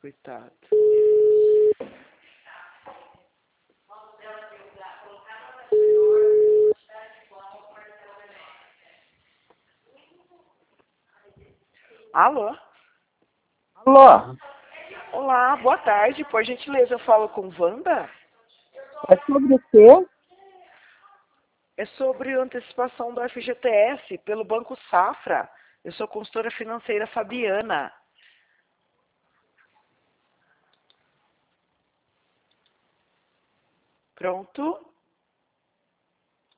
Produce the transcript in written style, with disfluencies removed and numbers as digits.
Coitado. Alô? Alô, Olá, boa tarde. Por gentileza, eu falo com Wanda? é sobre o quê? É sobre antecipação do FGTS pelo Banco Safra. Eu sou consultora financeira Fabiana. Pronto?